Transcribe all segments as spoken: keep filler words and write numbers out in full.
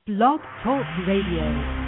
Blog Talk Radio.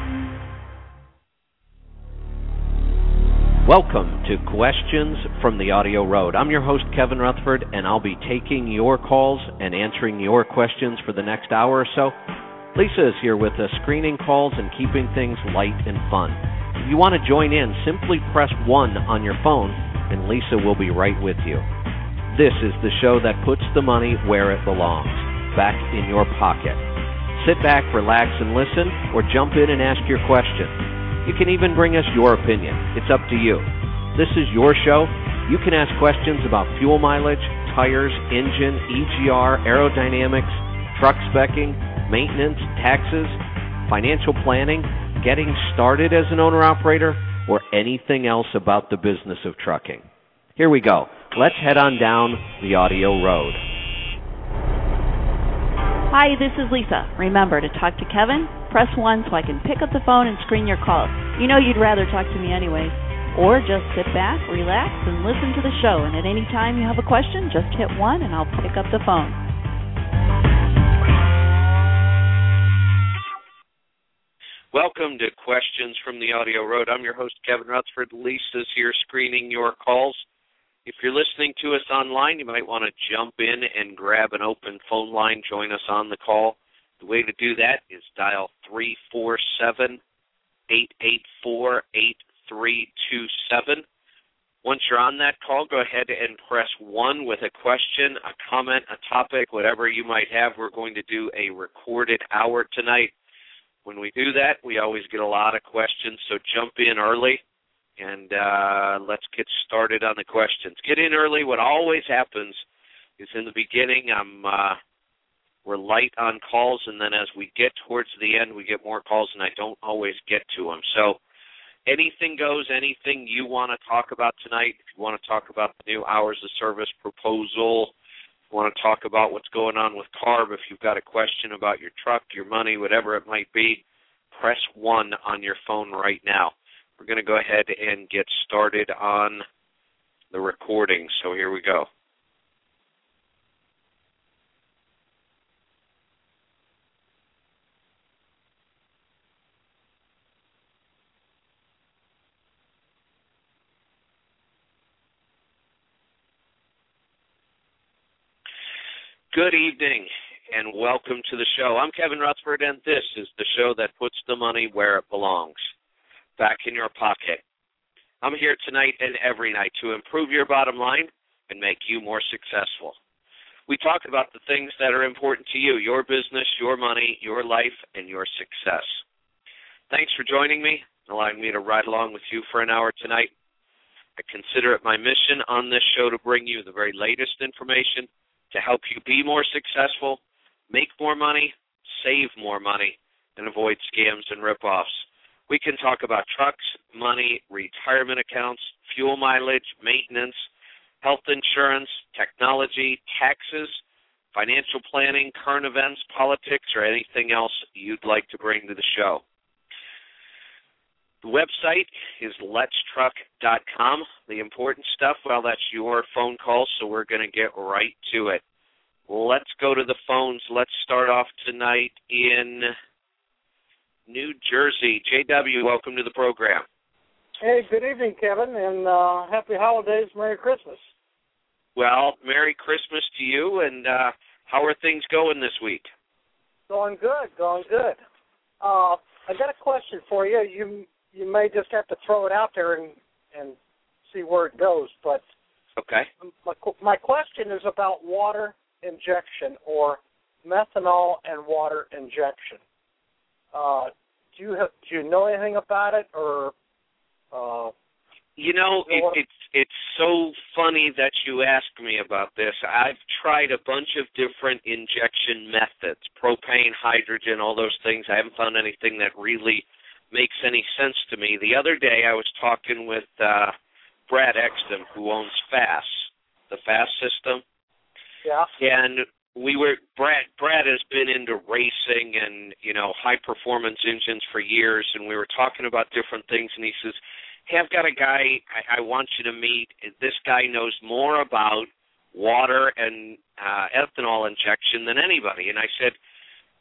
Welcome to Questions from the Audio Road. I'm your host, Kevin Rutherford, and I'll be taking your calls and answering your questions for the next hour or so. Lisa is here with us, screening calls and keeping things light and fun. If you want to join in, simply press one on your phone, and Lisa will be right with you. This is the show that puts the money where it belongs, back in your pocket. Sit back, relax, and listen, or jump in and ask your question. You can even bring us your opinion. It's up to you. This is your show. You can ask questions about fuel mileage, tires, engine, E G R, aerodynamics, truck specking, maintenance, taxes, financial planning, getting started as an owner-operator, or anything else about the business of trucking. Here we go. Let's head on down the audio road. Hi, this is Lisa. Remember, to talk to Kevin, press one so I can pick up the phone and screen your calls. You know you'd rather talk to me anyway. Or just sit back, relax, and listen to the show. And at any time you have a question, just hit one and I'll pick up the phone. Welcome to Questions from the Audio Road. I'm your host, Kevin Rutherford. Lisa's here screening your calls. If you're listening to us online, you might want to jump in and grab an open phone line, join us on the call. The way to do that is dial three four seven, eight eight four, eight three two seven. Once you're on that call, go ahead and press one with a question, a comment, a topic, whatever you might have. We're going to do a recorded hour tonight. When we do that, we always get a lot of questions, so jump in early, and uh, let's get started on the questions. Get in early. What always happens is in the beginning, I'm uh, we're light on calls, and then as we get towards the end, we get more calls, and I don't always get to them. So anything goes, anything you want to talk about tonight. If you want to talk about the new hours of service proposal, want to talk about what's going on with CARB, if you've got a question about your truck, your money, whatever it might be, press one on your phone right now. We're going to go ahead and get started on the recording, so here we go. Good evening, and welcome to the show. I'm Kevin Rutherford, and this is the show that puts the money where it belongs, back in your pocket. I'm here tonight and every night to improve your bottom line and make you more successful. We talk about the things that are important to you, your business, your money, your life, and your success. Thanks for joining me, allowing me to ride along with you for an hour tonight. I consider it my mission on this show to bring you the very latest information to help you be more successful, make more money, save more money, and avoid scams and ripoffs. We can talk about trucks, money, retirement accounts, fuel mileage, maintenance, health insurance, technology, taxes, financial planning, current events, politics, or anything else you'd like to bring to the show. The website is lets truck dot com. The important stuff, well, that's your phone call, so we're going to get right to it. Let's go to the phones. Let's start off tonight in New Jersey. J W, welcome to the program. Hey, good evening, Kevin, and uh, happy holidays, Merry Christmas. Well, Merry Christmas to you, and uh, how are things going this week? Going good, going good. Uh, I got a question for you. You you may just have to throw it out there and, and see where it goes. But okay. My, my question is about water injection or methanol and water injection. Uh, do you have, do you know anything about it, or? Uh, you know, it, it's it's so funny that you ask me about this. I've tried a bunch of different injection methods, propane, hydrogen, all those things. I haven't found anything that really makes any sense to me. The other day I was talking with uh, Brad Exton, who owns FASS, the FASS system. Yeah. And we were Brad. Brad has been into racing and you know high performance engines for years, and we were talking about different things. And he says, "Hey, I've got a guy I, I want you to meet. This guy knows more about water and uh, ethanol injection than anybody." And I said,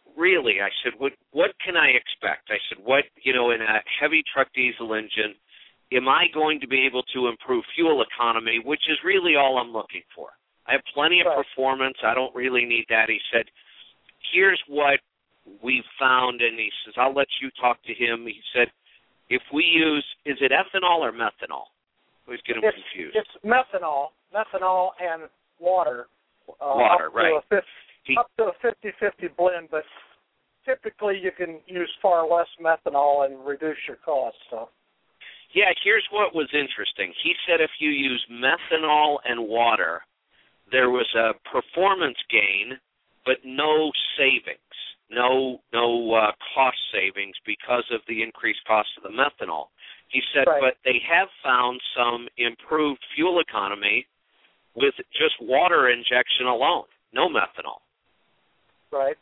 really, I said, what what can I expect? I said, what, you know, in a heavy truck diesel engine, am I going to be able to improve fuel economy, which is really all I'm looking for. I have plenty of right. performance. I don't really need that. He said, here's what we've found, and he says, I'll let you talk to him. He said, if we use, is it ethanol or methanol? I always get them it's, confused. It's methanol, methanol and water. Uh, water, up right. To a he, up to a fifty-fifty blend, but typically you can use far less methanol and reduce your costs. So. Yeah, here's what was interesting. He said if you use methanol and water, there was a performance gain, but no savings, no no uh, cost savings because of the increased cost of the methanol. He said, right. but they have found some improved fuel economy with just water injection alone, no methanol. Right.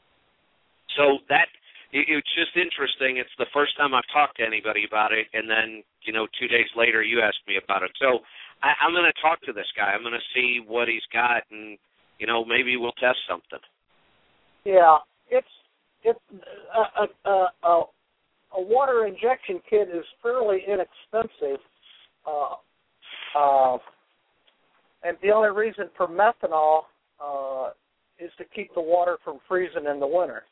So that it, it's just interesting. It's the first time I've talked to anybody about it, and then, you know, two days later you asked me about it. So I, I'm going to talk to this guy. I'm going to see what he's got, and, you know, maybe we'll test something. Yeah, it's it's a, a, a, a water injection kit is fairly inexpensive, uh, uh, and the only reason for methanol uh, is to keep the water from freezing in the winter.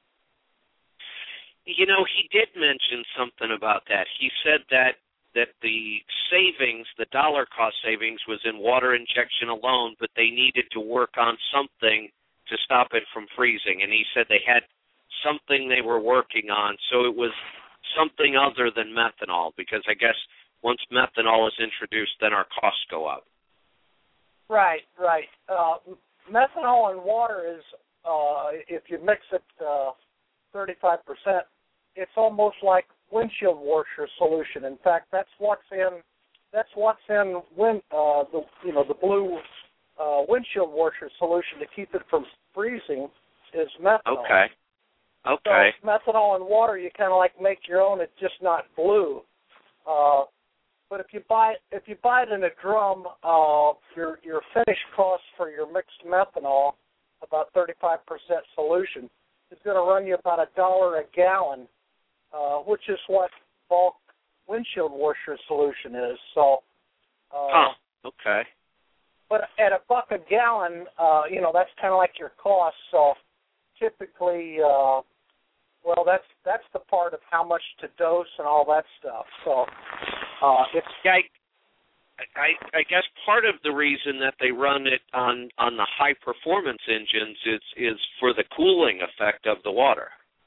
You know, he did mention something about that. He said that that the savings, the dollar cost savings, was in water injection alone, but they needed to work on something to stop it from freezing. And he said they had something they were working on, so it was something other than methanol, because I guess once methanol is introduced, then our costs go up. Right, right. Uh, methanol and water is, uh, if you mix it uh, thirty-five percent, it's almost like windshield washer solution. In fact, that's what's in that's what's in wind, uh, the you know the blue uh, windshield washer solution to keep it from freezing is methanol. Okay. Okay. So methanol and water, you kind of like make your own. It's just not blue. Uh, but if you buy if you buy it in a drum, uh, your your finished cost for your mixed methanol, about thirty-five percent solution, is going to run you about a dollar a gallon, uh, which is what bulk windshield washer solution is. So. Uh, huh. Okay. But at a buck a gallon, uh, you know, that's kind of like your cost. So typically, uh, well, that's that's the part of how much to dose and all that stuff. So uh, it's. Yeah, I, I, I guess part of the reason that they run it on, on the high performance engines is is for the cooling effect of the water.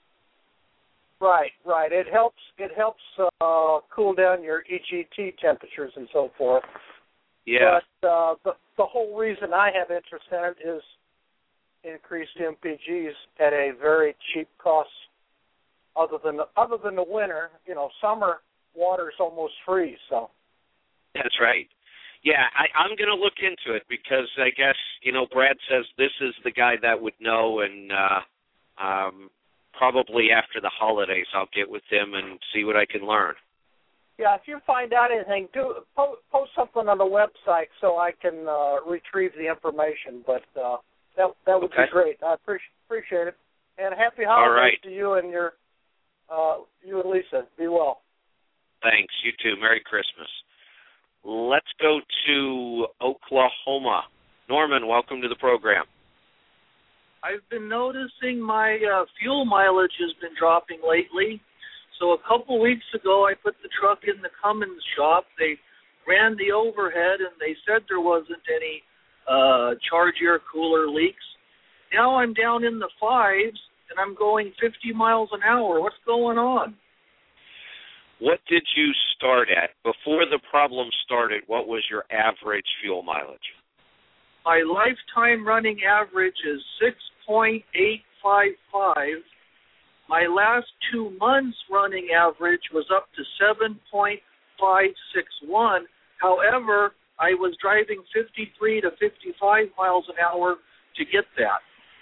Right, right. It helps. It helps uh, cool down your E G T temperatures and so forth. Yeah. But uh, the the whole reason I have interest in it is increased M P Gs at a very cheap cost. Other than the, other than the winter, you know, summer water is almost free. So. That's right. Yeah, I, I'm going to look into it because I guess, you know, Brad says this is the guy that would know, and uh, um, probably after the holidays I'll get with him and see what I can learn. Yeah, if you find out anything, do post, post something on the website so I can uh, retrieve the information. But uh, that that would okay. be great. I appreciate appreciate it. And happy holidays All right. to you and your uh, you and Lisa. Be well. Thanks. You too. Merry Christmas. Let's go to Oklahoma. Norman, welcome to the program. I've been noticing my uh, fuel mileage has been dropping lately. So a couple weeks ago, I put the truck in the Cummins shop. They ran the overhead, and they said there wasn't any uh, charge air cooler leaks. Now I'm down in the fives, and I'm going fifty miles an hour. What's going on? What did you start at? Before the problem started, what was your average fuel mileage? My lifetime running average is six point eight five five. My last two months running average was up to seven point five six one. However, I was driving fifty-three to fifty-five miles an hour to get that.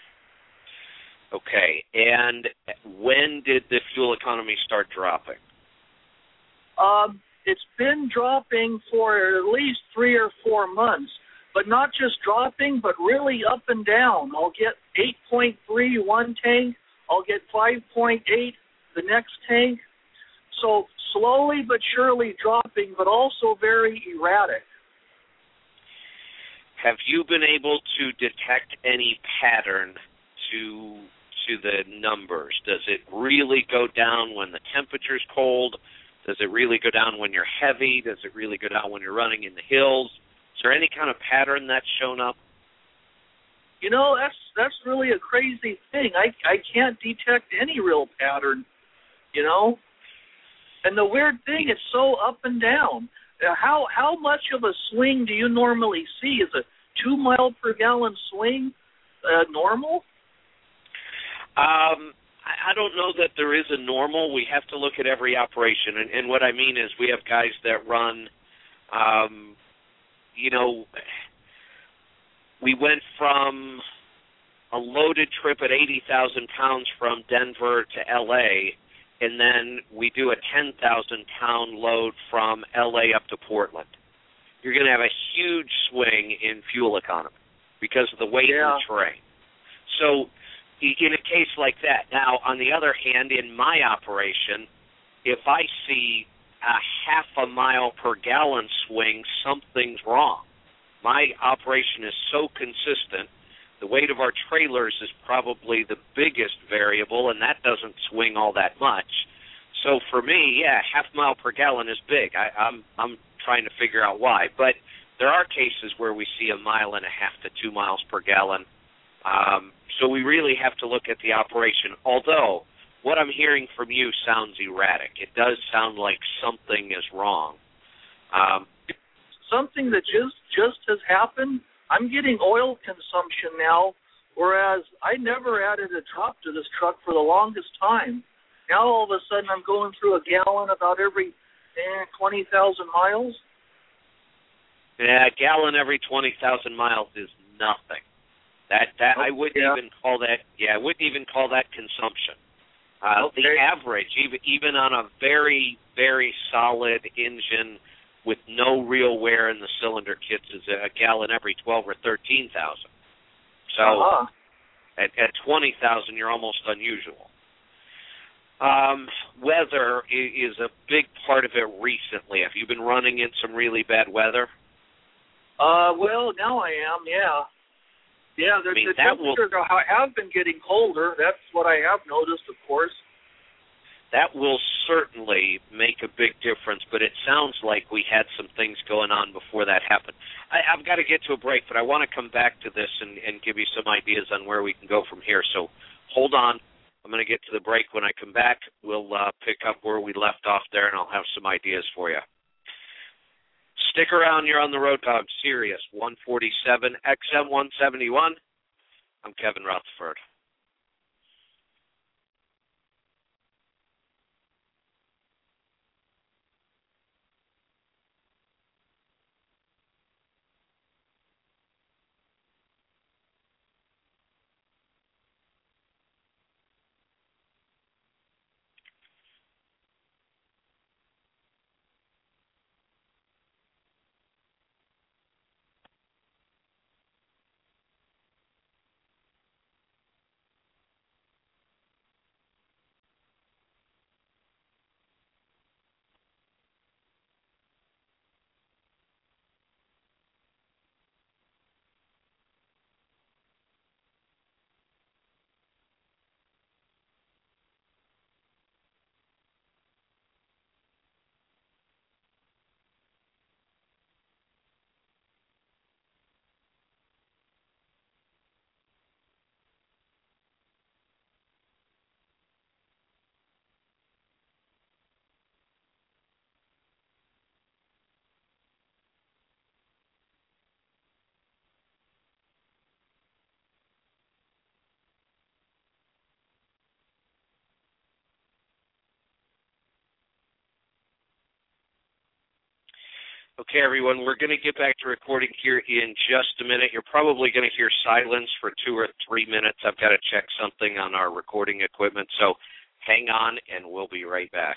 Okay, and when did the fuel economy start dropping? Um, it's been dropping for at least three or four months, but not just dropping, but really up and down. I'll get eight point three one tank. I'll get five point eight the next tank. So slowly but surely dropping, but also very erratic. Have you been able to detect any pattern to to the numbers? Does it really go down when the temperature's cold? Does it really go down when you're heavy? Does it really go down when you're running in the hills? Is there any kind of pattern that's shown up? You know, that's that's really a crazy thing. I I can't detect any real pattern, you know? And the weird thing, it's so up and down. Uh, How how much of a swing do you normally see? Is a two mile per gallon swing uh, normal? Um, I I don't know that there is a normal. We have to look at every operation, and, and what I mean is we have guys that run, um, you know, we went from a loaded trip at eighty thousand pounds from Denver to L A, and then we do a ten thousand pound load from L A up to Portland. You're going to have a huge swing in fuel economy because of the weight Yeah. of the terrain. So in a case like that, now, on the other hand, in my operation, if I see a half a mile per gallon swing, something's wrong. My operation is so consistent. The weight of our trailers is probably the biggest variable, and that doesn't swing all that much. So for me, yeah, half mile per gallon is big. I, I'm I'm trying to figure out why. But there are cases where we see a mile and a half to two miles per gallon. Um, so we really have to look at the operation. Although what I'm hearing from you sounds erratic. It does sound like something is wrong. Um, Something that just just has happened. I'm getting oil consumption now, whereas I never added a drop to this truck for the longest time. Now all of a sudden I'm going through a gallon about every eh, twenty thousand miles. yeah, a gallon every twenty thousand miles is nothing. That that I wouldn't yeah. even call that. Yeah, I wouldn't even call that consumption. Uh, Okay. The average, even even on a very very solid engine with no real wear in the cylinder kits, is a gallon every twelve or thirteen thousand. So Uh-huh. at, at twenty thousand, you're almost unusual. Um, weather is, is a big part of it recently. Have you been running in some really bad weather? Uh, well, now I am, yeah. Yeah, the, I mean, the that will- temperatures are- have been getting colder. That's what I have noticed, of course. That will certainly make a big difference, but it sounds like we had some things going on before that happened. I, I've got to get to a break, but I want to come back to this and, and give you some ideas on where we can go from here. So hold on. I'm going to get to the break. When I come back, we'll uh, pick up where we left off there, and I'll have some ideas for you. Stick around. You're on the Road Dog, Sirius one forty-seven, X M one seventy-one. I'm Kevin Rutherford. Okay, everyone, we're going to get back to recording here in just a minute. You're probably going to hear silence for two or three minutes. I've got to check something on our recording equipment, so hang on, and we'll be right back.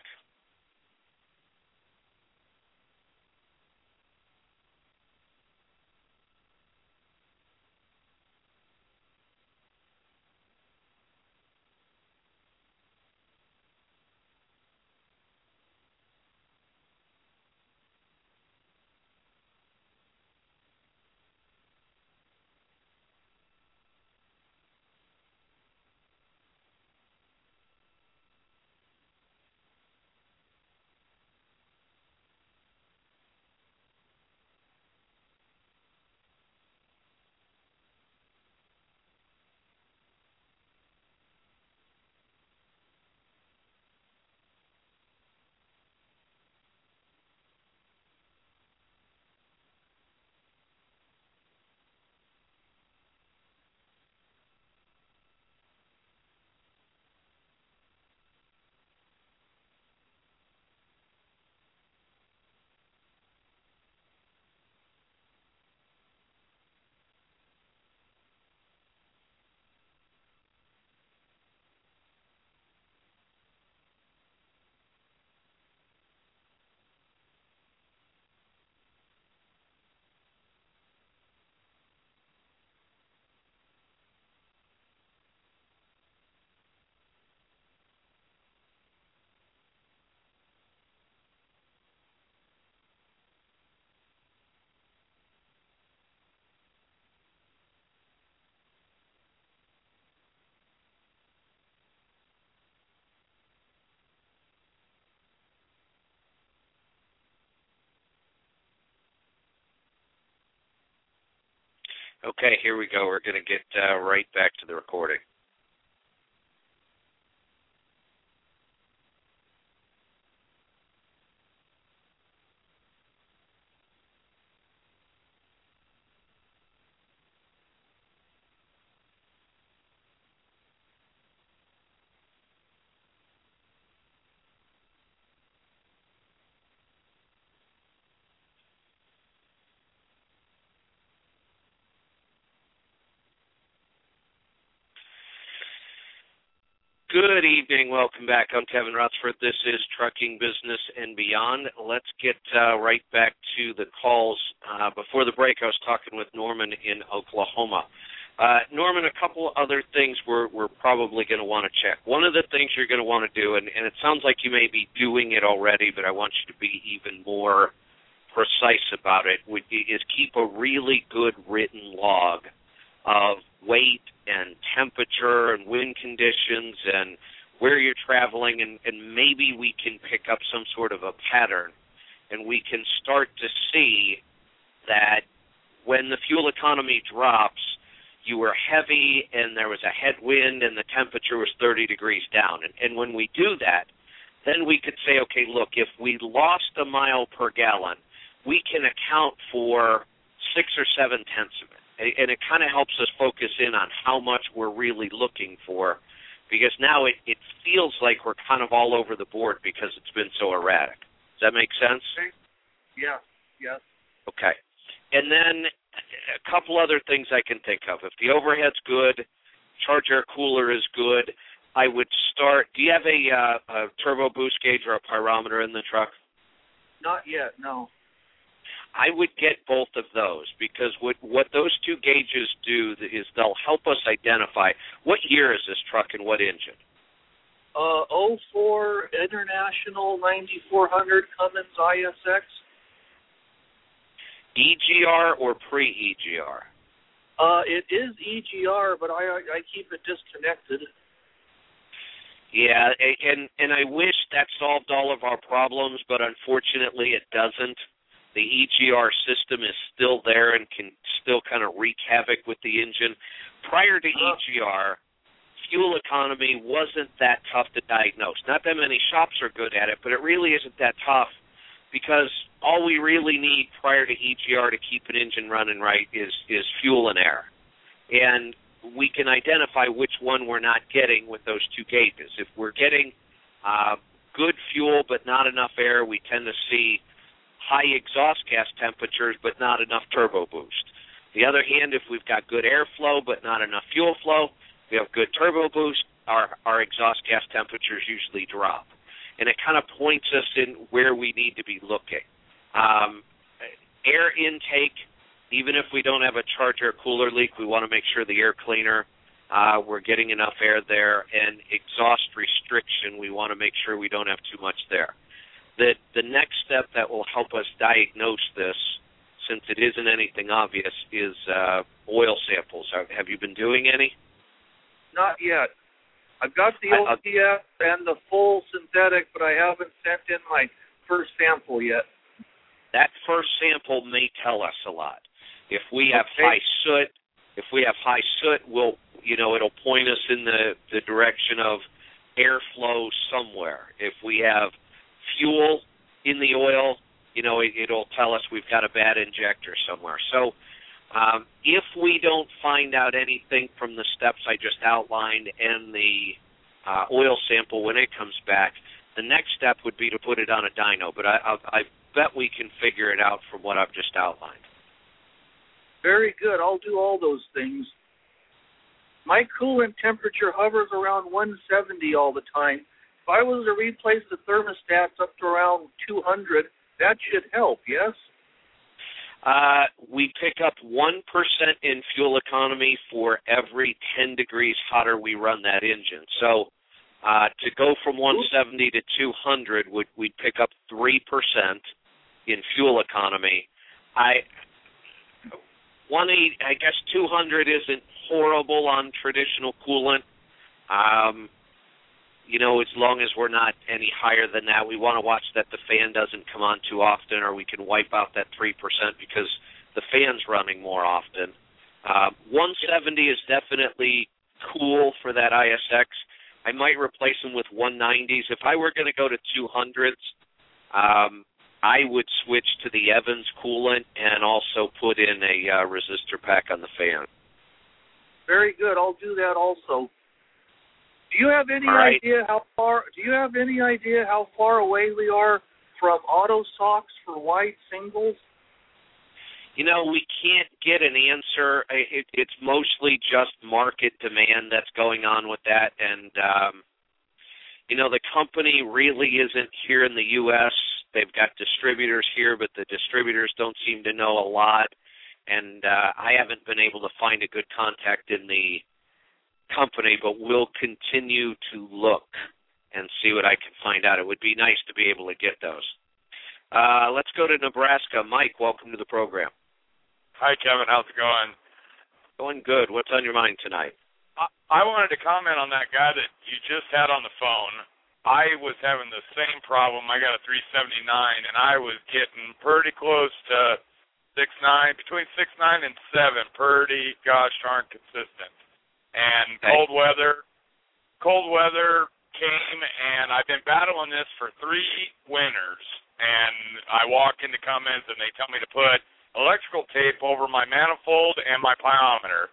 Okay, here we go. We're going to get uh, right back to the recording. Good evening. Welcome back. I'm Kevin Rutherford. This is Trucking Business and Beyond. Let's get uh, right back to the calls. Uh, before the break, I was talking with Norman in Oklahoma. Uh, Norman, a couple other things we're, we're probably going to want to check. One of the things you're going to want to do, and, and it sounds like you may be doing it already, but I want you to be even more precise about it, would be, is keep a really good written log of weight and temperature and wind conditions and where you're traveling, and, and maybe we can pick up some sort of a pattern, and we can start to see that when the fuel economy drops, you were heavy and there was a headwind and the temperature was thirty degrees down. And, and when we do that, then we could say, okay, look, if we lost a mile per gallon, we can account for six or seven tenths of it. And it kind of helps us focus in on how much we're really looking for, because now it, it feels like we're kind of all over the board because it's been so erratic. Does that make sense? Yeah, yeah. Okay. And then a couple other things I can think of. If the overhead's good, charge air cooler is good, I would start. Do you have a, uh, a turbo boost gauge or a pyrometer in the truck? Not yet, no. I would get both of those, because what, what those two gauges do is they'll help us identify what year is this truck and what engine. Uh, oh four International ninety-four hundred Cummins I S X. E G R or pre-E G R? Uh, it is E G R, but I I keep it disconnected. Yeah, and and I wish that solved all of our problems, but unfortunately it doesn't. The E G R system is still there and can still kind of wreak havoc with the engine. Prior to E G R, fuel economy wasn't that tough to diagnose. Not that many shops are good at it, but it really isn't that tough, because all we really need prior to E G R to keep an engine running right is, is fuel and air. And we can identify which one we're not getting with those two gauges. If we're getting uh, good fuel but not enough air, we tend to see high exhaust gas temperatures but not enough turbo boost. The other hand, if we've got good airflow but not enough fuel flow, we have good turbo boost, our, our exhaust gas temperatures usually drop. And it kind of points us in where we need to be looking. Um, air intake, even if we don't have a charge air cooler leak, we want to make sure the air cleaner, uh, we're getting enough air there. And exhaust restriction, we want to make sure we don't have too much there. The, the next step that will help us diagnose this, since it isn't anything obvious, is uh, oil samples. Have you been doing any? Not yet. I've got the O P S and the full synthetic, but I haven't sent in my first sample yet. That first sample may tell us a lot. If we have okay. high soot, if we have high soot, we'll, you know, it'll point us in the, the direction of airflow somewhere. If we have fuel in the oil, you know, it, it'll tell us we've got a bad injector somewhere. So um, if we don't find out anything from the steps I just outlined and the uh, oil sample when it comes back, the next step would be to put it on a dyno. But I, I, I bet we can figure it out from what I've just outlined. Very good. I'll do all those things. My coolant temperature hovers around one seventy all the time. If I was to replace the thermostats up to around two hundred, that should help, yes? Uh, we pick up one percent in fuel economy for every ten degrees hotter we run that engine. So uh, to go from one seventy to two hundred, would we'd pick up three percent in fuel economy. I one eighty, I guess two hundred isn't horrible on traditional coolant. Um, you know, as long as we're not any higher than that, we want to watch that the fan doesn't come on too often, or we can wipe out that three percent because the fan's running more often. Uh, one seventy is definitely cool for that I S X. I might replace them with one nineties. If I were going to go to two hundreds, um, I would switch to the Evans coolant and also put in a uh, resistor pack on the fan. Very good. I'll do that also. Do you have any right. idea how far? Do you have any idea how far away we are from auto socks for wide singles? You know, we can't get an answer. It, it's mostly just market demand that's going on with that. And, um, you know, the company really isn't here in the U S They've got distributors here, but the distributors don't seem to know a lot. And uh, I haven't been able to find a good contact in the company, but we'll continue to look and see what I can find out. It would be nice to be able to get those. Uh, let's go to Nebraska. Mike, welcome to the program. Hi, Kevin. How's it going? Going good. What's on your mind tonight? I, I wanted to comment on that guy that you just had on the phone. I was having the same problem. I got a three seventy-nine, and I was getting pretty close to six nine, between six nine and seven, pretty gosh darn consistent. And okay. cold weather, cold weather came, and I've been battling this for three winters. And I walk into Cummins, and they tell me to put electrical tape over my manifold and my plyometer.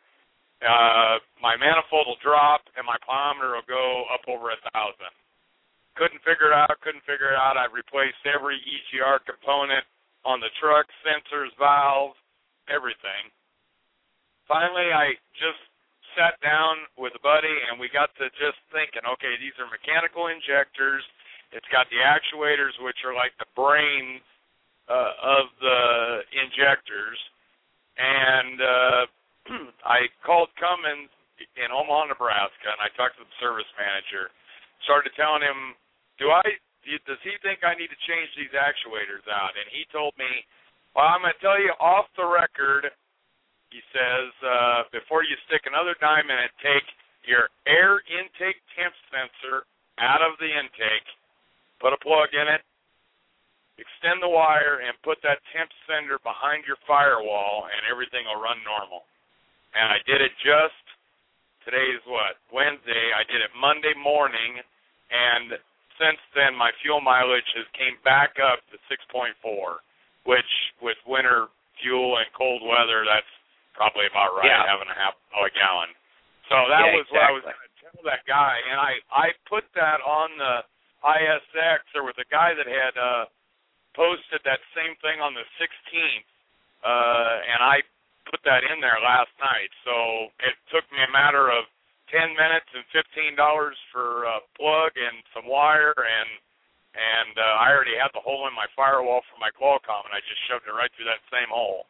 Uh, my manifold will drop, and my plyometer will go up over a thousand. Couldn't figure it out, couldn't figure it out. I've replaced every E G R component on the truck, sensors, valves, everything. Finally, I just sat down with a buddy, and we got to just thinking, okay, these are mechanical injectors. It's got the actuators, which are like the brains uh, of the injectors. And uh, I called Cummins in Omaha, Nebraska, and I talked to the service manager. Started telling him, do I, does he think I need to change these actuators out? And he told me, well, I'm going to tell you off the record, he says, uh, before you stick another dime in it, take your air intake temp sensor out of the intake, put a plug in it, extend the wire, and put that temp sender behind your firewall, and everything will run normal. And I did it just, today is what, Wednesday. I did it Monday morning, and since then my fuel mileage has came back up to six point four, which with winter fuel and cold weather, that's probably about right, yeah. having a half a gallon. So that yeah, was exactly. what I was going to tell that guy, and I, I put that on the I S X. There was a guy that had uh, posted that same thing on the sixteenth, uh, and I put that in there last night. So it took me a matter of ten minutes and fifteen dollars for a plug and some wire, and and uh, I already had the hole in my firewall for my Qualcomm, and I just shoved it right through that same hole.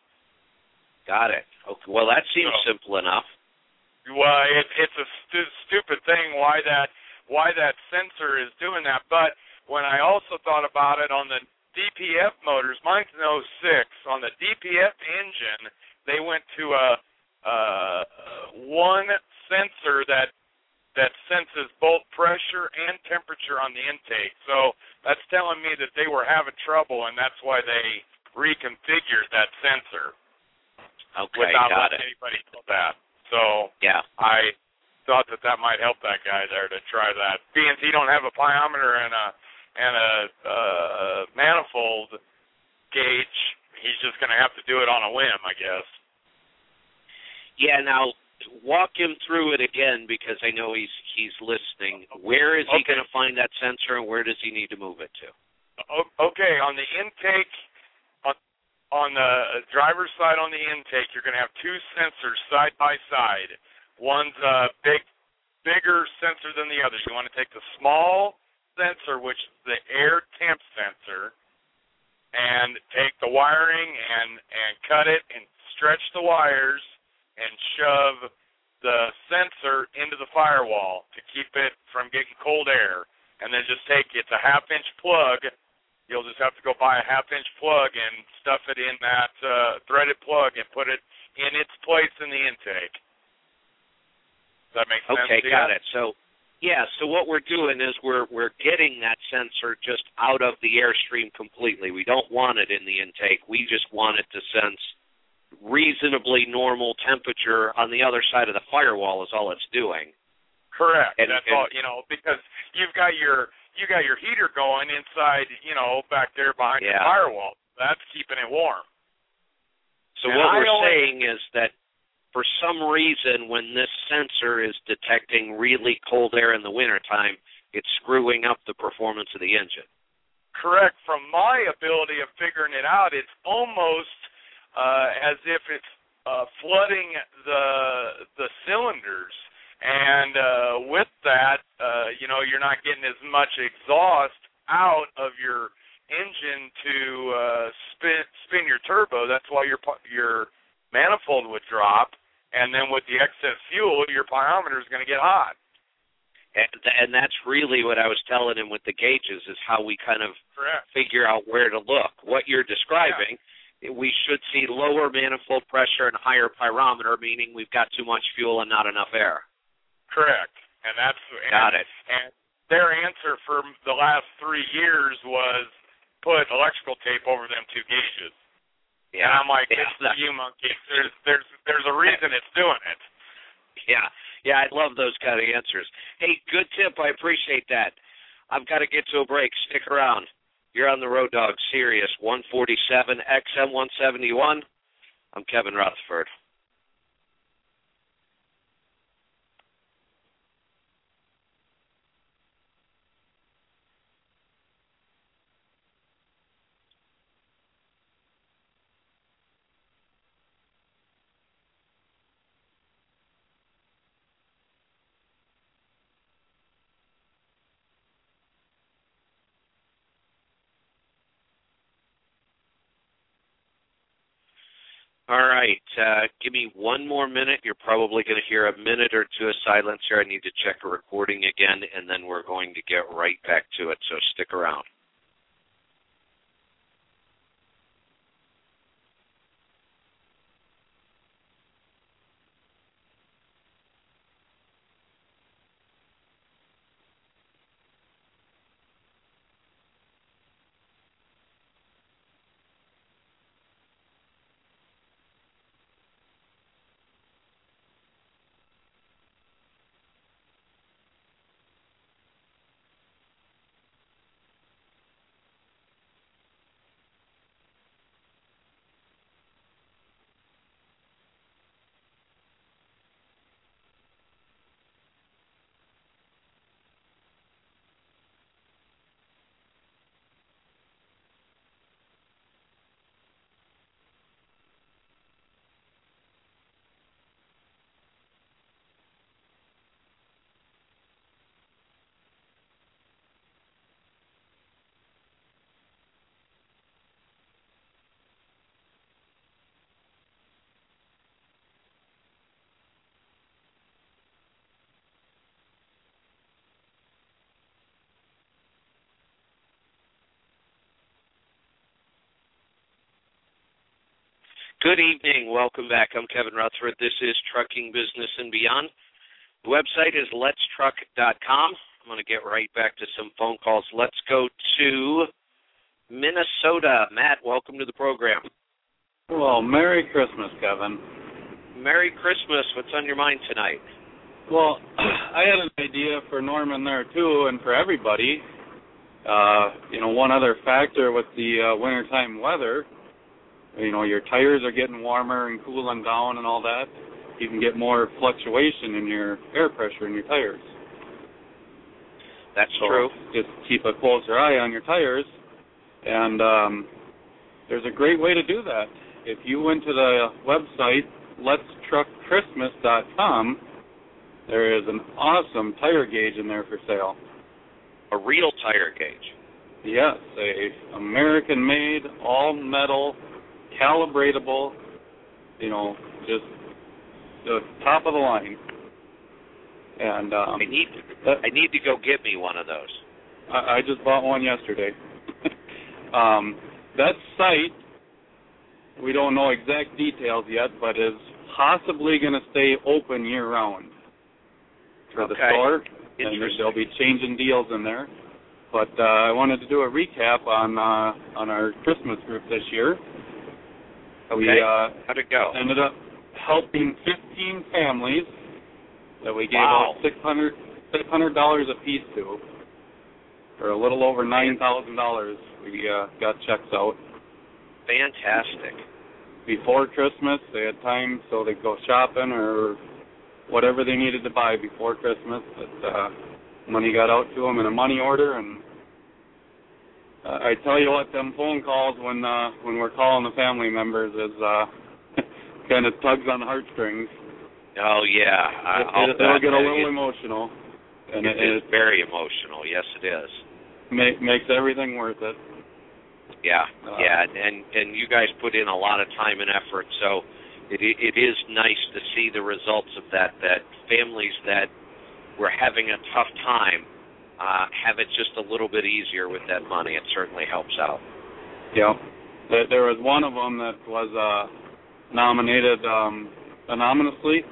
Got it. Okay. Well, that seems so simple enough. Well, it, it's a stu- stupid thing why that why that sensor is doing that. But when I also thought about it on the D P F motors, mine's an oh six. On the D P F engine, they went to a uh, one sensor that that senses both pressure and temperature on the intake. So that's telling me that they were having trouble, and that's why they reconfigured that sensor. Okay, without got letting it. anybody know that. So yeah. I thought that that might help that guy there to try that. Being he don't have a plyometer and a and a uh, manifold gauge, he's just going to have to do it on a whim, I guess. Yeah. Now walk him through it again, because I know he's he's listening. Where is okay. he going to find that sensor, and where does he need to move it to? Okay, on the intake. On the driver's side on the intake, you're going to have two sensors side by side. One's a big, bigger sensor than the other. You want to take the small sensor, which is the air temp sensor, and take the wiring and, and cut it and stretch the wires and shove the sensor into the firewall to keep it from getting cold air. And then just take, it's a half-inch plug. You'll just have to go buy a half-inch plug and stuff it in that uh, threaded plug and put it in its place in the intake. Does that make sense? Okay, got it. So, yeah. So what we're doing is we're we're getting that sensor just out of the airstream completely. We don't want it in the intake. We just want it to sense reasonably normal temperature on the other side of the firewall is all it's doing. Correct. And, That's and, all, you know, because you've got your you got your heater going inside, you know, back there behind yeah. your firewall. That's keeping it warm. So and what I we're always, saying is that for some reason when this sensor is detecting really cold air in the wintertime, it's screwing up the performance of the engine. Correct. From my ability of figuring it out, it's almost uh, as if it's uh, flooding the the cylinders. And uh, with that, uh, you know, you're not getting as much exhaust out of your engine to uh, spin spin your turbo. That's why your your manifold would drop, and then with the excess fuel, your pyometer is going to get hot. And, and that's really what I was telling him with the gauges is how we kind of Correct. figure out where to look. What you're describing, yeah. we should see lower manifold pressure and higher pyrometer, meaning we've got too much fuel and not enough air. Correct. And that's and, got it. And their answer for the last three years was put electrical tape over them two gauges. Yeah. And I'm like, yeah. it's you monkey. There's there's there's a reason it's doing it. Yeah. Yeah, I love those kind of answers. Hey, good tip. I appreciate that. I've got to get to a break. Stick around. You're on the Road Dog Sirius one forty-seven X M one seventy-one. I'm Kevin Rutherford. All right, uh, give me one more minute. You're probably going to hear a minute or two of silence here. I need to check a recording again, and then we're going to get right back to it, so stick around. Good evening. Welcome back. I'm Kevin Rutherford. This is Trucking Business and Beyond. The website is lets truck dot com. I'm going to get right back to some phone calls. Let's go to Minnesota. Matt, welcome to the program. Well, Merry Christmas, Kevin. Merry Christmas. What's on your mind tonight? Well, I had an idea for Norman there, too, and for everybody. Uh, you know, one other factor with the uh, wintertime weather, you know, your tires are getting warmer and cooling down and all that. You can get more fluctuation in your air pressure in your tires. That's so true. Just keep a closer eye on your tires. And um, there's a great way to do that. If you went to the website, lets truck christmas dot com, there is an awesome tire gauge in there for sale. A real tire gauge? Yes, a American-made, all-metal, calibratable, you know, just the top of the line. And um, I need that, I need to go get me one of those. I, I just bought one yesterday. um, that site, we don't know exact details yet, but is possibly going to stay open year-round for okay. the store. And they'll be changing deals in there. But uh, I wanted to do a recap on uh, on our Christmas group this year. Okay. We uh, How'd it go? ended up helping fifteen families that we gave Wow. out six hundred six hundred dollars a piece to, for a little over nine thousand dollars. We uh, got checks out. Fantastic. Before Christmas, they had time so they could go shopping or whatever they needed to buy before Christmas. But uh, money got out to them in a money order, and uh, I tell you what, them phone calls when uh, when we're calling the family members is uh, kind of tugs on the heartstrings. Oh yeah, I, it, I'll it, it'll bet get a that little it, emotional, and it, it, is very emotional. Yes, it is. Make, makes everything worth it. Yeah, uh, yeah, and and you guys put in a lot of time and effort, so it it is nice to see the results of that. That families that were having a tough time uh, have it just a little bit easier with that money. It certainly helps out. Yeah, there, there was one of them that was uh, nominated um, anonymously,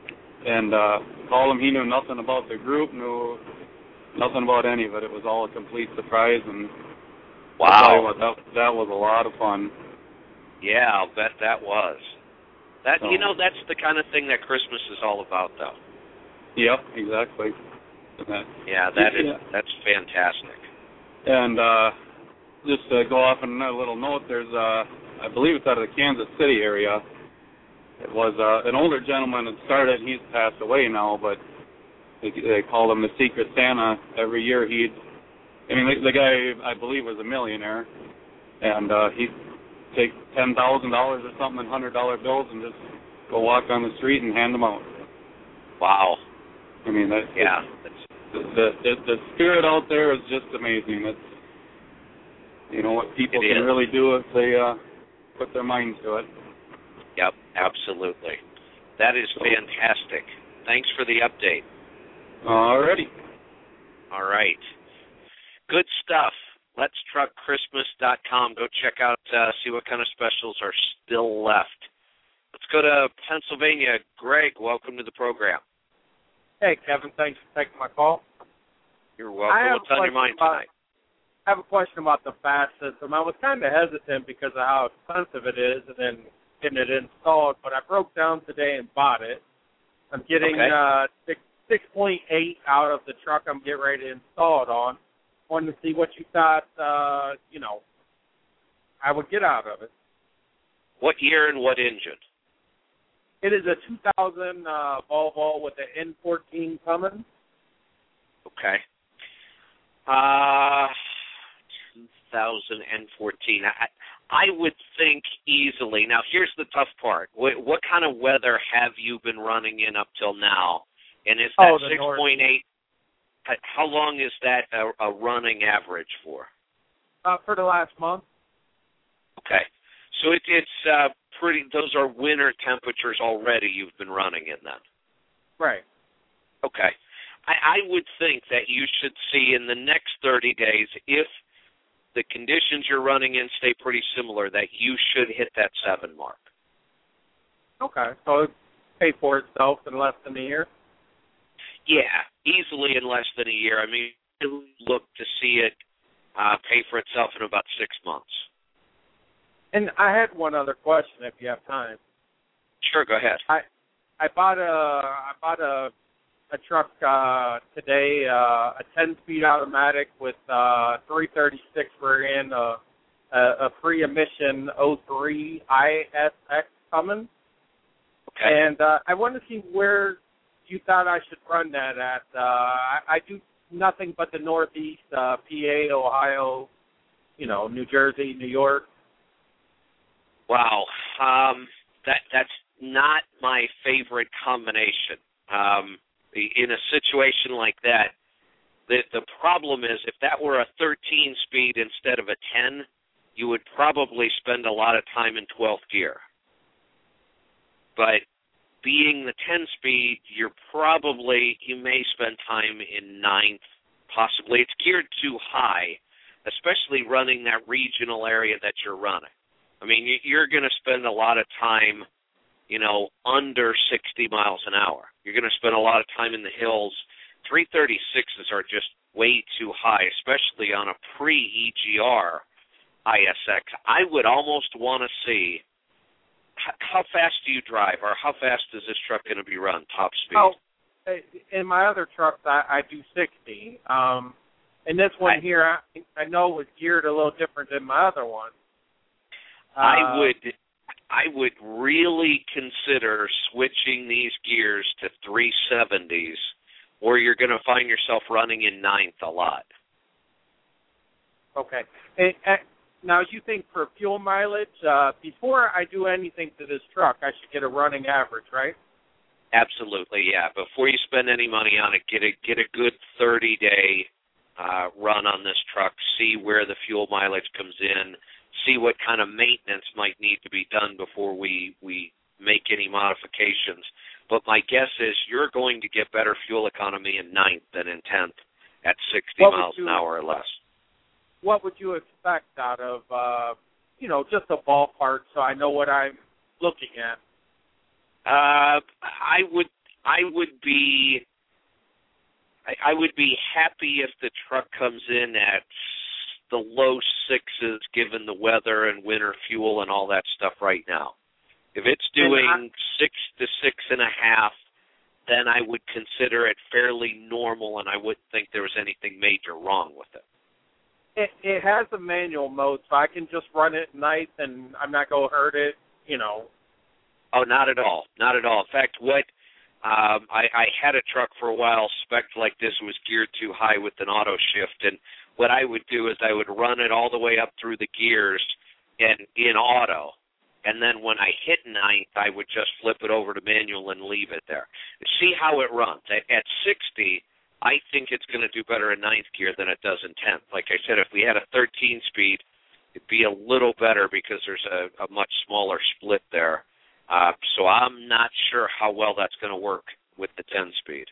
and uh, called him. He knew nothing about the group, knew nothing about any of it. It was all a complete surprise, and wow, I'll tell you what, that that was a lot of fun. Yeah, I'll bet that was. That So, you know, that's the kind of thing that Christmas is all about, though. Yep, exactly. And that, Yeah, that is yeah. that's fantastic. And uh, just to go off on another little note, there's uh, I believe it's out of the Kansas City area. It was uh, an older gentleman that started. He's passed away now, but they, they called him the Secret Santa. Every year he'd, I mean, the, the guy I believe was a millionaire, and uh, he'd take ten thousand dollars or something in hundred dollar bills and just go walk on the street and hand them out. Wow. I mean, that, yeah, it's, the, the the spirit out there is just amazing. It's, you know, what people It can is. really do if they uh, put their minds to it. Yep, absolutely. That is fantastic. Thanks for the update. Alrighty. All right. Good stuff. Let's Truck Christmas dot com. Go check out, uh, see what kind of specials are still left. Let's go to Pennsylvania. Greg, welcome to the program. Hey, Kevin, thanks for taking my call. You're welcome. I have What's on your mind about, tonight? I have a question about the FAST system. I was kind of hesitant because of how expensive it is and then getting it installed, but I broke down today and bought it. I'm getting Okay. uh, six, six point eight out of the truck I'm getting ready to install it on. Wanted to see what you thought, uh, you know, I would get out of it. What year and what engine? It is a two thousand uh, Volvo with the N fourteen Cummins. Okay. Uh, two thousand fourteen. I, I would think easily. Now, here's the tough part. What, what kind of weather have you been running in up till now? And is that Oh, the six point eight, how long is that a, a running average for? Uh, for the last month. Okay. So it, it's uh, pretty, those are winter temperatures already you've been running in then? Right. Okay. I, I would think that you should see in the next thirty days, if the conditions you're running in stay pretty similar, that you should hit that seven mark. Okay. So it paid for itself in less than a year? Yeah, easily in less than a year. I mean, you look to see it uh, pay for itself in about six months. And I had one other question, if you have time. Sure, go ahead. I I bought a I bought a a truck uh, today, uh, a ten-speed automatic with uh, three thirty-six rear end, uh, a, a pre-emission oh three I S X Cummins. Okay. And uh, I wanted to see where you thought I should run that at. Uh, I, I do nothing but the Northeast, uh, P A, Ohio, you know, New Jersey, New York. Wow, um, that that's not my favorite combination. Um, in a situation like that, the the problem is if that were a thirteen speed instead of a ten, you would probably spend a lot of time in twelfth gear. But being the ten speed, you're probably, you may spend time in ninth, possibly. It's geared too high, especially running that regional area that you're running. I mean, you're going to spend a lot of time, you know, under sixty miles an hour. You're going to spend a lot of time in the hills. three thirty-sixes are just way too high, especially on a pre-E G R I S X. I would almost want to see h- how fast do you drive, or how fast is this truck going to be run, top speed? Oh, in my other trucks, I, I do sixty. Um, and this one I, here, I, I know was geared a little different than my other one. Uh, I would, I would really consider switching these gears to three seventies, or you're going to find yourself running in ninth a lot. Okay. And, and now, you think for fuel mileage, uh, before I do anything to this truck, I should get a running average, right? Absolutely, yeah. Before you spend any money on it, get a get a good thirty day uh, run on this truck. See where the fuel mileage comes in. See what kind of maintenance might need to be done before we we make any modifications. But my guess is you're going to get better fuel economy in ninth than in tenth at sixty What miles you, an hour or less. What would you expect out of, uh, you know, just a ballpark so I know what I'm looking at? Uh, I would I would be I, I would be happy if the truck comes in at the low sixes, given the weather and winter fuel and all that stuff right now. If it's doing I, six to six and a half, then I would consider it fairly normal, and I wouldn't think there was anything major wrong with it. It, it has a manual mode, so I can just run it nice, and I'm not going to hurt it, you know. Oh, not at all. Not at all. In fact, what um, I, I had a truck for a while, spec like this, was geared too high with an auto shift, and what I would do is I would run it all the way up through the gears and in auto, and then when I hit ninth, I would just flip it over to manual and leave it there. See how it runs. At, at sixty, I think it's going to do better in ninth gear than it does in tenth. Like I said, if we had a thirteen speed, it'd be a little better because there's a, a much smaller split there. Uh, so I'm not sure how well that's going to work with the ten speed.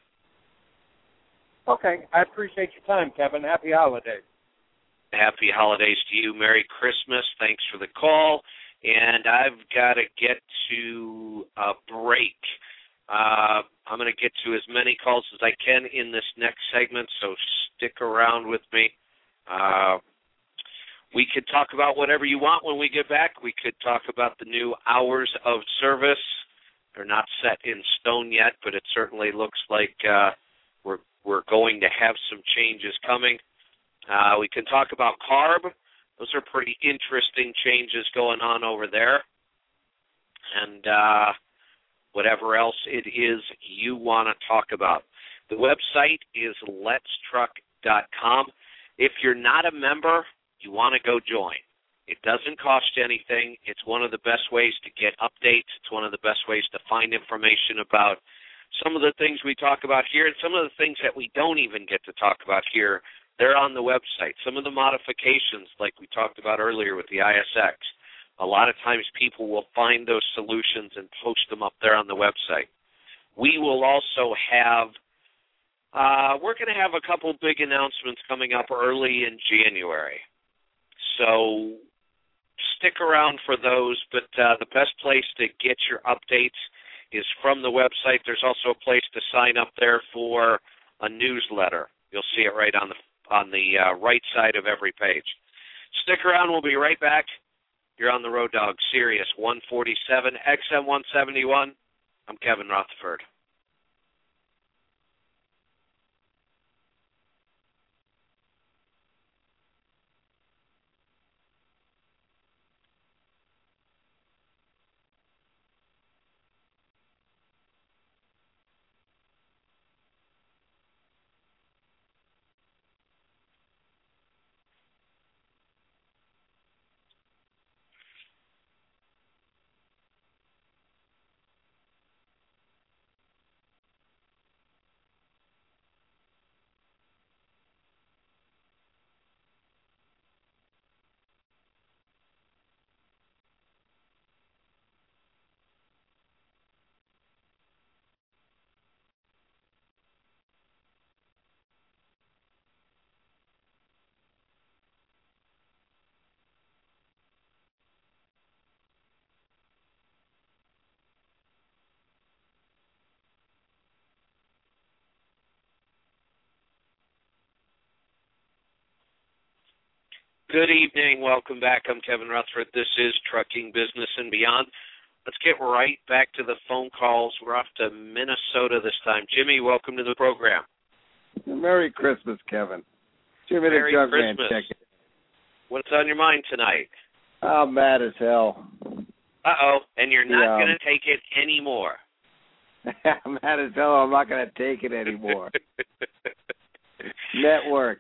Okay. I appreciate your time, Kevin. Happy holidays. Happy holidays to you. Merry Christmas. Thanks for the call. And I've got to get to a break. Uh, I'm going to get to as many calls as I can in this next segment, so stick around with me. Uh, we could talk about whatever you want when we get back. We could talk about the new hours of service. They're not set in stone yet, but it certainly looks like uh, we're we're going to have some changes coming. Uh, we can talk about CARB. Those are pretty interesting changes going on over there. And uh, whatever else it is you want to talk about. The website is lets truck dot com. If you're not a member, you want to go join. It doesn't cost you anything. It's one of the best ways to get updates. It's one of the best ways to find information about some of the things we talk about here and some of the things that we don't even get to talk about here. They're on the website. Some of the modifications, like we talked about earlier with the I S X, a lot of times people will find those solutions and post them up there on the website. We will also have, uh, we're going to have a couple big announcements coming up early in January. So stick around for those, but uh, the best place to get your updates is from the website. There's also a place to sign up there for a newsletter. You'll see it right on the on the uh, right side of every page. Stick around. We'll be right back. You're on the Road Dog, Sirius one forty-seven, X M one seventy-one. I'm Kevin Rutherford. Good evening. Welcome back. I'm Kevin Rutherford. This is Trucking Business and Beyond. let's get right back to the phone calls. We're off to Minnesota this time. Jimmy, welcome to the program. Merry Christmas, Kevin. Jimmy Merry the Jug Christmas. Man checking. What's on your mind tonight? I'm mad as hell. Uh-oh, and you're not Yeah. going to take it anymore. I'm mad as hell. I'm not going to take it anymore. Network.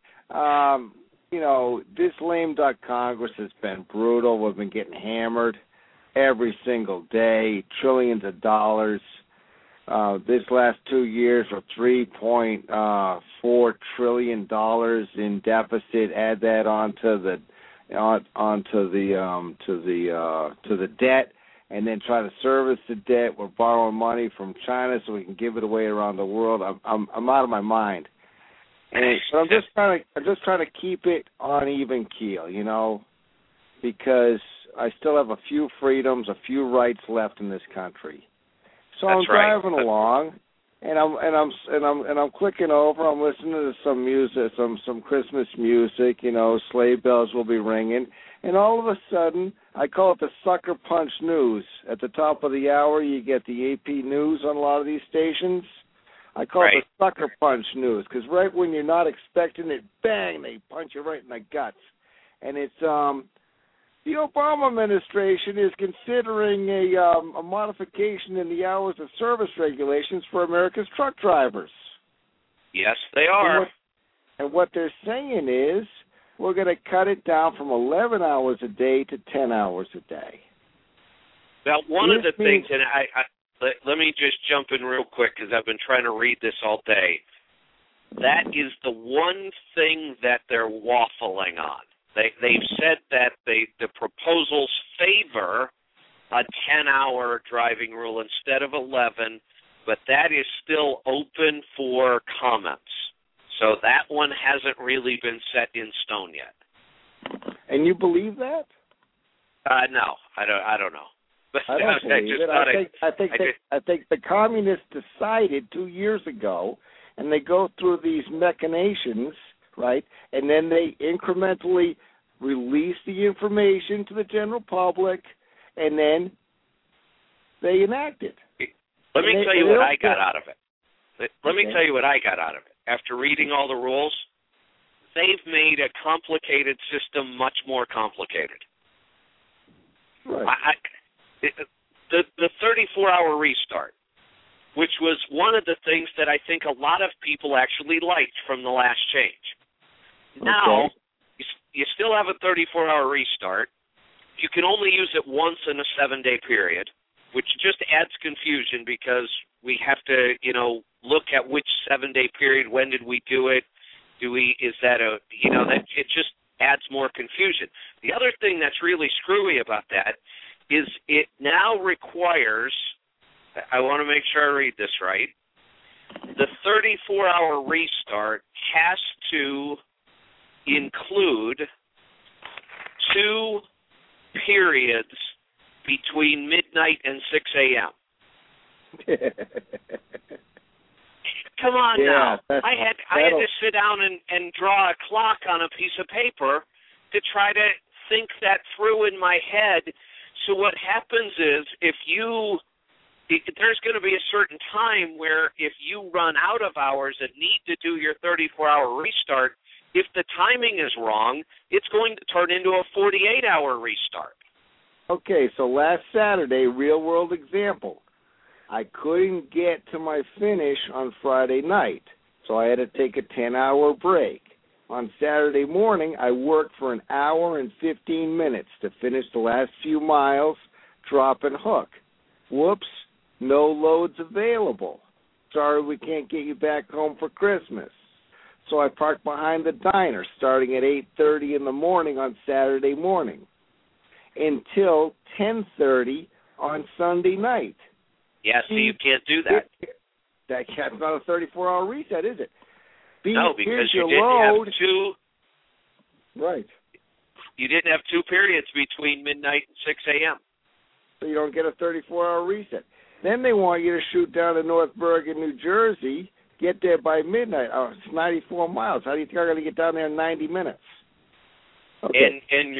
Um, you know, this lame duck Congress has been brutal. We've been getting hammered every single day, trillions of dollars. Uh, this last two years were three point four trillion dollars in deficit. Add that onto the on, onto the um, to the uh, to the debt, and then try to service the debt. We're borrowing money from China so we can give it away around the world. I'm I'm, I'm out of my mind. And but I'm just trying to I'm just trying to keep it on even keel, you know, because I still have a few freedoms, a few rights left in this country. So That's I'm driving right. along, and I'm and I'm and I'm and I'm clicking over. I'm listening to some music, some some Christmas music. You know, sleigh bells will be ringing, and all of a sudden, I call it the Sucker Punch News. At the top of the hour, you get the A P News on a lot of these stations. I call Right. it the Sucker Punch News because right when you're not expecting it, bang, they punch you right in the guts, and it's um. The Obama administration is considering a, um, a modification in the hours of service regulations for America's truck drivers. Yes, they are. And what, and what they're saying is we're going to cut it down from eleven hours a day to ten hours a day. Now, one This of the means- things, and I, I let, let me just jump in real quick because I've been trying to read this all day. That is the one thing that they're waffling on. They, they've said that they, the proposals favor a ten-hour driving rule instead of eleven, but that is still open for comments. So that one hasn't really been set in stone yet. And you believe that? Uh, no, I don't. I don't know. But I don't I believe just it. thought I think I think I they, just- I think the communists decided two years ago, and they go through these machinations, right? And then they incrementally release the information to the general public, and then they enact it. Let me And tell they- you they what don't I got get- out of it. Let, let me Okay. tell you what I got out of it. After reading all the rules, they've made a complicated system much more complicated. Right. I, I, it, the the thirty-four hour restart, which was one of the things that I think a lot of people actually liked from the last change. Now, Okay. you, you still have a thirty-four hour restart. You can only use it once in a seven-day period, which just adds confusion because we have to, you know, look at which seven-day period, when did we do it, do we, is that a, you know, that it just adds more confusion. The other thing that's really screwy about that is it now requires, I want to make sure I read this right, the thirty-four hour restart has to include two periods between midnight and six a.m. Come on Yeah, now. that's- I had I had that'll- to sit down and, and draw a clock on a piece of paper to try to think that through in my head. So what happens is if you it, there's going to be a certain time where if you run out of hours and need to do your thirty-four hour restart, if the timing is wrong, it's going to turn into a forty-eight hour restart. Okay, so last Saturday, real world example, I couldn't get to my finish on Friday night, so I had to take a ten hour break. On Saturday morning, I worked for an hour and fifteen minutes to finish the last few miles, drop and hook. Whoops, no loads available. Sorry, we can't get you back home for Christmas. So I parked behind the diner starting at eight thirty in the morning on Saturday morning until ten thirty on Sunday night. Yeah, so you can't do that. That that's not a thirty-four hour reset, is it? B, No, because here's you your didn't load. have two. Right. You didn't have two periods between midnight and six a.m. So you don't get a thirty-four hour reset. Then they want you to shoot down to North Bergen, New Jersey, get there by midnight. Oh, it's ninety-four miles. How do you think I'm going to get down there in ninety minutes? Okay. And and your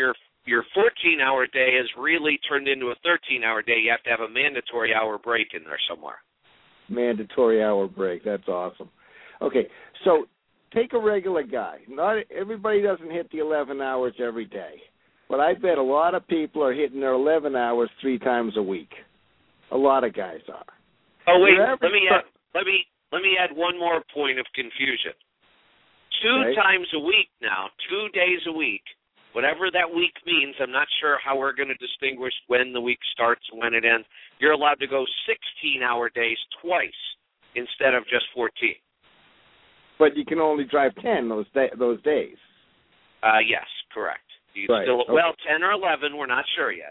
your fourteen-hour day has really turned into a thirteen-hour day. You have to have a mandatory hour break in there somewhere. Mandatory hour break. That's awesome. Okay, so take a regular guy. Not everybody doesn't hit the eleven hours every day, but I bet a lot of people are hitting their eleven hours three times a week. A lot of guys are. Oh wait, let me add, let me let me add one more point of confusion. Two okay. times a week now, two days a week. Whatever that week means, I'm not sure how we're going to distinguish when the week starts and when it ends. You're allowed to go sixteen-hour days twice instead of just fourteen. But you can only drive ten those day, those days. Uh, yes, correct. You right. still, okay. Well, ten or eleven, we're not sure yet.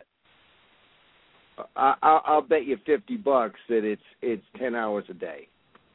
I, I'll, I'll bet you fifty bucks that it's it's ten hours a day.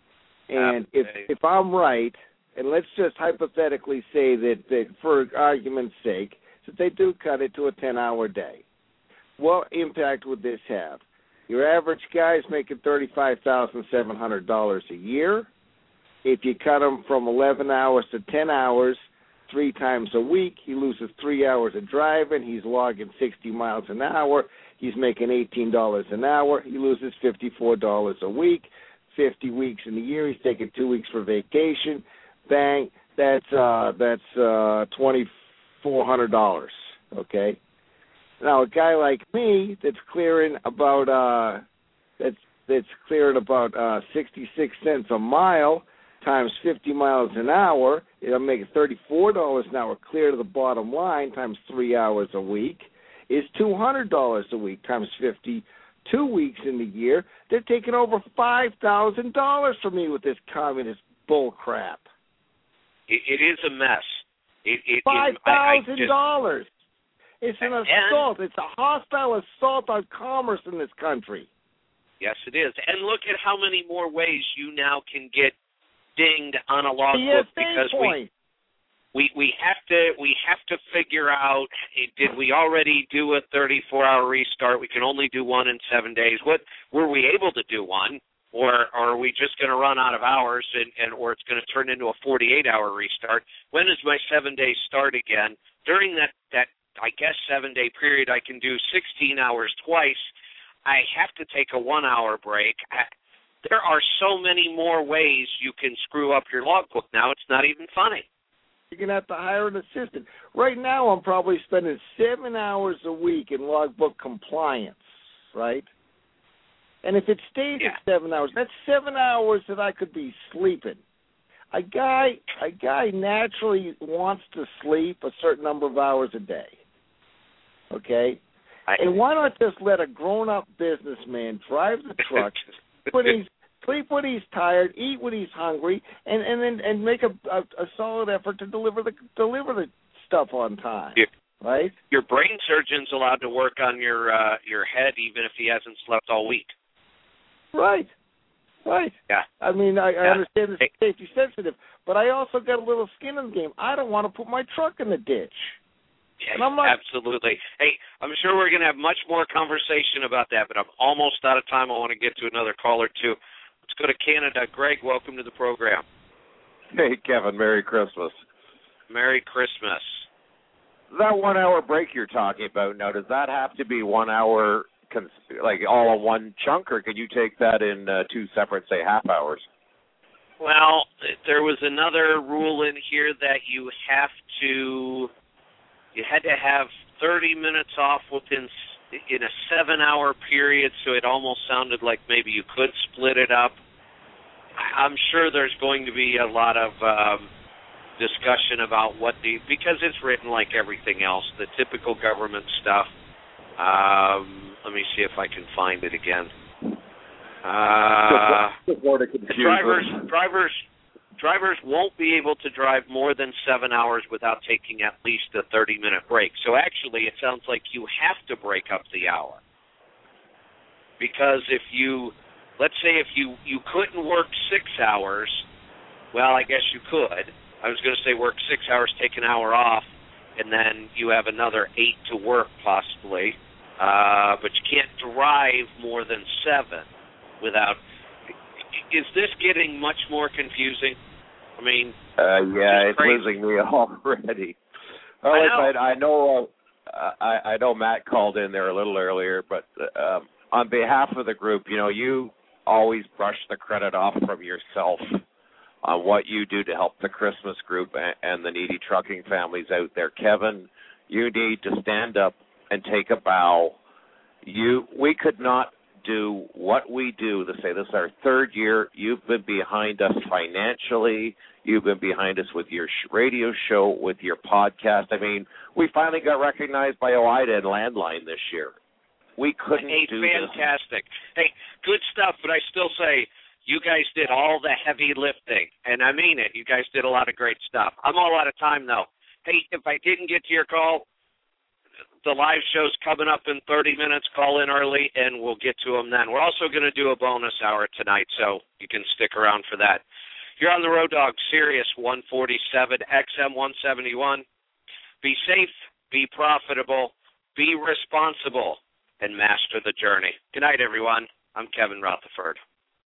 And okay. if if I'm right, and let's just hypothetically say that, that for argument's sake, that they do cut it to a ten-hour day, what impact would this have? Your average guy's making thirty-five thousand seven hundred dollars a year. If you cut him from eleven hours to ten hours, three times a week, he loses three hours of driving. He's logging sixty miles an hour. He's making eighteen dollars an hour. He loses fifty-four dollars a week. fifty weeks in the year. He's taking two weeks for vacation. Bang, that's uh, that's uh, twenty-four hundred dollars, okay? Now, a guy like me that's clearing about uh, that's that's clearing about uh, sixty-six cents a mile times fifty miles an hour, it'll make thirty-four dollars an hour clear to the bottom line times three hours a week is two hundred dollars a week times fifty-two weeks in the year. They're taking over five thousand dollars from me with this communist bull crap. It, it is a mess. It, it, five thousand dollars. It's an and, assault. It's a hostile assault on commerce in this country. Yes, it is. And look at how many more ways you now can get dinged on a logbook yes, because point. we, we we have to we have to figure out, did we already do a thirty-four hour restart? We can only do one in seven days. What were we able to do one? Or, or are we just going to run out of hours and, and or it's going to turn into a forty-eight hour restart? When does my seven days start again? During that, that I guess, seven-day period, I can do sixteen hours twice. I have to take a one-hour break. I, there are so many more ways you can screw up your logbook now. It's not even funny. You're going to have to hire an assistant. Right now I'm probably spending seven hours a week in logbook compliance, right? And if it stays yeah. at seven hours, that's seven hours that I could be sleeping. A guy, a guy naturally wants to sleep a certain number of hours a day. Okay, I, and why not just let a grown-up businessman drive the truck when he's sleep when he's tired, eat when he's hungry, and and then and make a, a a solid effort to deliver the deliver the stuff on time. Yeah. Right. Your brain surgeon's allowed to work on your uh, your head even if he hasn't slept all week. Right, right. Yeah. I mean, I, yeah. I understand it's safety sensitive, but I also got a little skin in the game. I don't want to put my truck in the ditch. Yeah, and I'm not... Absolutely. Hey, I'm sure we're going to have much more conversation about that, but I'm almost out of time. I want to get to another call or two. Let's go to Canada. Greg, welcome to the program. Hey, Kevin, Merry Christmas. Merry Christmas. That one-hour break you're talking about, now, does that have to be one hour... like all in one chunk, or could you take that in uh, two separate, say, half hours? Well, there was another rule in here that you have to, you had to have thirty minutes off within in a seven-hour period, so it almost sounded like maybe you could split it up. I'm sure there's going to be a lot of um, discussion about what the, because it's written like everything else, the typical government stuff. Um, let me see if I can find it again. Uh, drivers, drivers, drivers won't be able to drive more than seven hours without taking at least a thirty-minute break. So actually, it sounds like you have to break up the hour. Because if you, let's say if you, you couldn't work six hours, well, I guess you could. I was going to say work six hours, take an hour off, and then you have another eight to work possibly. Uh, but you can't drive more than seven without. Is this getting much more confusing? I mean, uh, yeah, it's crazy. losing me already. Well, I know. I, I know. Uh, I, I know Matt called in there a little earlier, but um, on behalf of the group, you know, you always brush the credit off from yourself on what you do to help the Christmas group and, and the needy trucking families out there. Kevin, you need to stand up and take a bow. You, we could not do what we do to say this is our third year. You've been behind us financially. You've been behind us with your radio show, with your podcast. I mean, we finally got recognized by OIDA and Landline this year. We couldn't hey, do fantastic. this. Hey, good stuff, but I still say you guys did all the heavy lifting, and I mean it. You guys did a lot of great stuff. I'm all out of time, though. Hey, if I didn't get to your call, the live show's coming up in thirty minutes. Call in early, and we'll get to them then. We're also going to do a bonus hour tonight, so you can stick around for that. You're on the Road Dog, Sirius one forty-seven, X M one seventy-one. Be safe, be profitable, be responsible, and master the journey. Good night, everyone. I'm Kevin Rutherford.